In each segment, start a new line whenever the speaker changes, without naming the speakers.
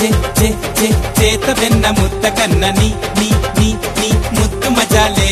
చేత వెన్న ముద్ద కన్న నీ నీ నీ నీ ముద్దు మజాలే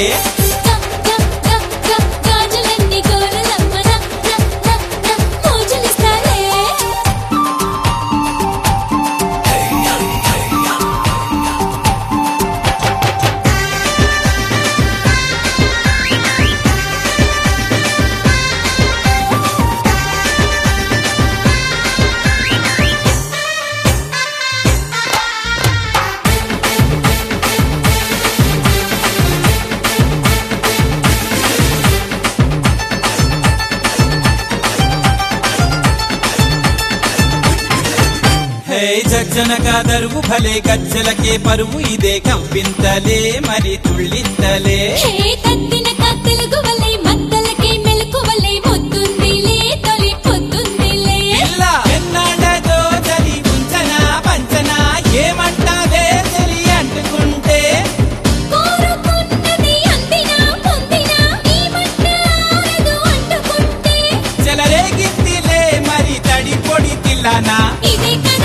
జనగా దరువు భలే గజ్జలకే పరువు ఇదే కవ్వింతలే మరి తుళ్ళింతలే
తత్తిన కత్తెలుగు వలే మత్తలకే మెలకువలే ముద్దుందిలే తొలి పొద్దుందిలే
ఇలా ఎన్నాడదో చలి ఉంచనా పంచనా ఏమంటావే చలి అంటుకుంటే
కోరుకున్నది అందినా పొందినా ఈ మంట ఆరదు అంటుకుంటే
చెలరేగిద్దిలే మరి తడి పొడి తిల్లనా
ఇదే కదా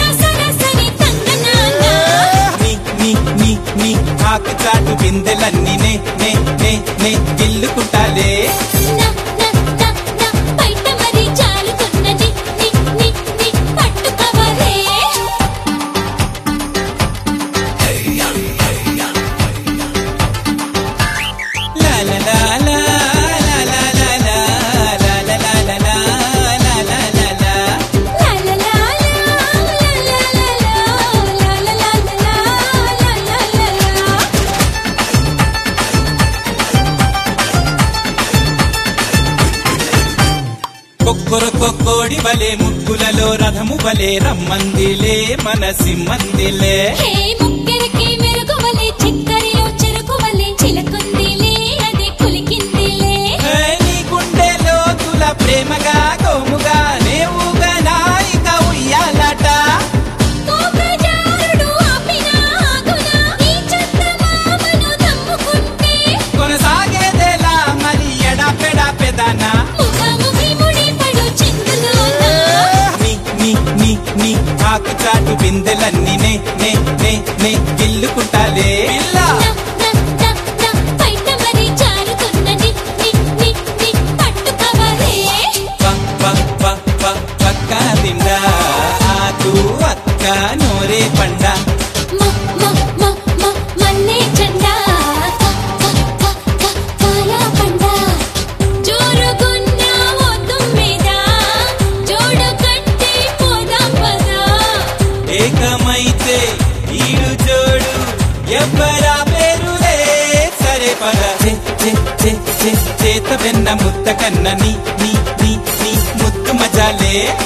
ఆకు చాటు బిందెలన్నీ నే నే నే నే గిల్లుకుంటాలే
బయట మరి చాలుతున్నది ని ని ని పట్టుకోవాలే
లా లా లా లా లా లా లా లా లా లా లా లా లా కొక్కొరకొక్కోడి వలే ముగ్గులలో రథము వలే రమ్మందిలే మనసిమ్మందిలే
ముక్కెరకి మెరుగువలే చక్కరిలో చెరుకువలే చిలకుందిలే అదే కులికిందిలే
నీ గుండెలో తుల ప్రేమగా గోముగా నేవుగా నాయిక ఉయ్యాలట
కోకజారుడు ఆపినా ఆగునా ఈ చందమామను దమ్ముకుంటే
కొనసాగేదేలా మరి ఎడాపెడా పెదానా ఆకు చాటు బిందెలన్నీ నే నే నే నే గిల్లుకుంటాలే
బయట మరి జారుతున్నది ని ని ని పట్టుకోవాలే
పక్క తిండా ఆకు అక్క నోరే పండ
మన్నే చండా కాయా పండ జోరుగున్నా వద్దు మీద జోడు కట్టి పోదాం పదా
ఏకమైతే ఈడు జోడు ఎవ్వరా పేరులే సరే పద చేత వెన్న ముద్ద కన్న నీ నీ నీ నీ ముద్దు మజాలే